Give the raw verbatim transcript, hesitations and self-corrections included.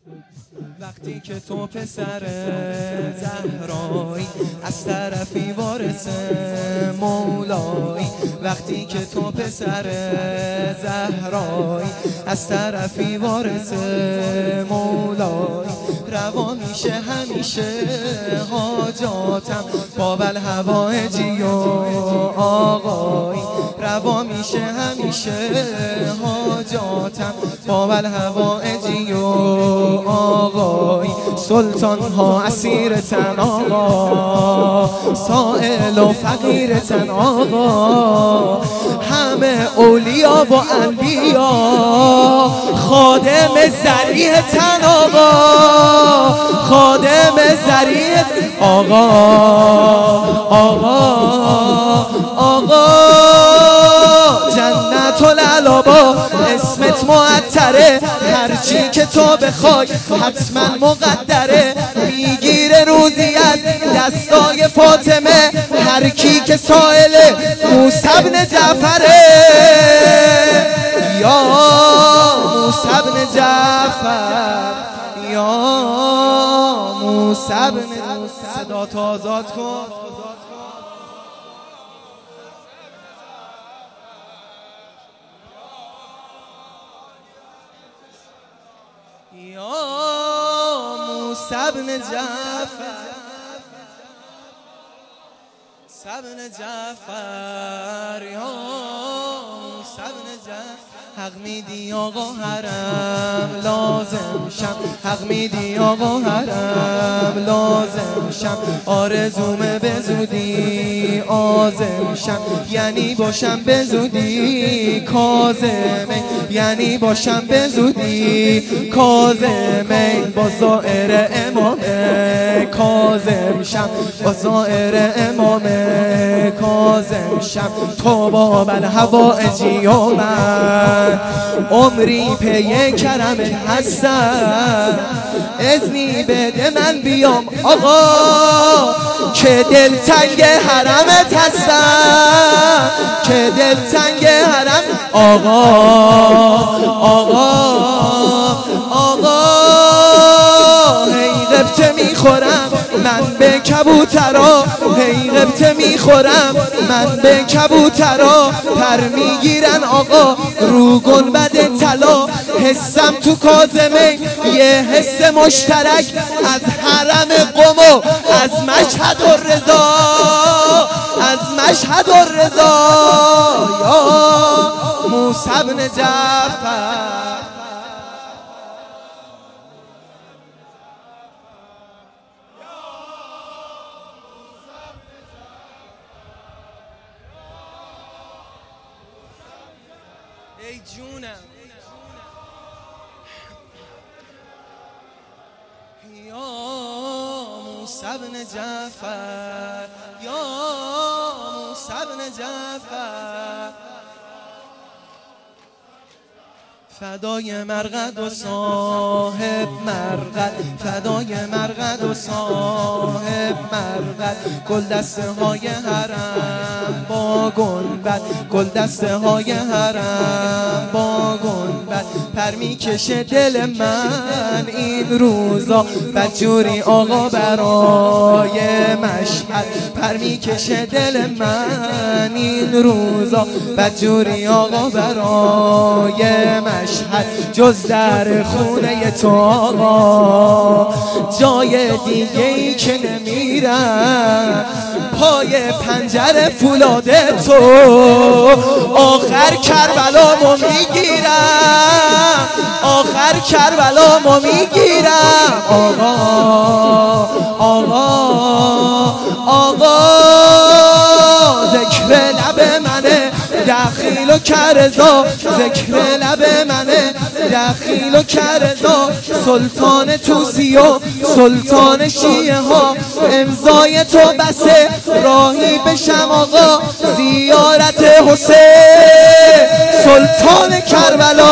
وقتی که تو پسر زهرایی از طرفی وارث مولایی، وقتی که تو پسر زهرایی از طرفی وارث مولایی، روا میشه همیشه حاجاتم با الهوایجی و آقایی، روا میشه همیشه حاجاتم با الهوایجی و آقایی. سلطان ها اسیر تن آقا، سائل و فقیر تن آقا، همه اولیا و انبیا خادم ذریع تن آقا، خادم ذریع آقا آقا آقا. جنت العلابا اسمت معطره، هرچی که تو بخوای حتما مقدره، میگیره روزی از دستای فاطمه هر کی که سائله موسی بن جعفره، یا موسی بن جعفر، یا موسی بن. صدا تو آزاد کن. یا موسی بن جعفر، موسی بن جعفر، یا موسی بن جعفر. حق میدی آقا حرم لازم شم، حق میدی آقا حرم لازم شم، آرزومه به زودی عازم شم، یعنی باشم به زودی کاظمه، یعنی باشم به زودی کاظمه، با زائر امام کاظم شم، با زائر امام کاظم شم. تو با الهوایجی و من عمری پی کرمت هستم، اذنی بده من بیام آقا که دل تنگ حرمت هستم، که دل تنگ حرم آقا آقا آقا. هی غبطه میخورم من به کبوترا، هی غبطه میخورم من به کبوترا، پر میگیرن آقا رو گنبد طلا، حسم تو کاظمه یه حس مشترک از حرم قم و از مشهد الرضا، از مشهد الرضا. یا موسی بن جعفر، ای جونم یا موسی بن جعفر، یا موسی بن جعفر. فدای مرقد و صاحب مرقد، فدای مرقد و صاحب مرقد، گل دسته های حرم با گنبد، گل دسته های حرم با گنبد، پر میکشه دل من این روزا بدجوری آقا برای مشهد، پر میکشه دل من این روزا بدجوری آقا برای مشهد. جز در خونه تو آقا جای دیگه ای که نمیرم، پای پنجره فولاد تو آخر کربلا مو میگیرم، آخر کربلا مو میگیرم آقا آقا آقا. ذکر لب منه دخیل و کرزا، ذکر لب منه دخیل و کرزا، سلطان توسی و سلطان شیعه ها، امضای تو بسه راهی بشم آقا زیارت حسین سلطان کربلا.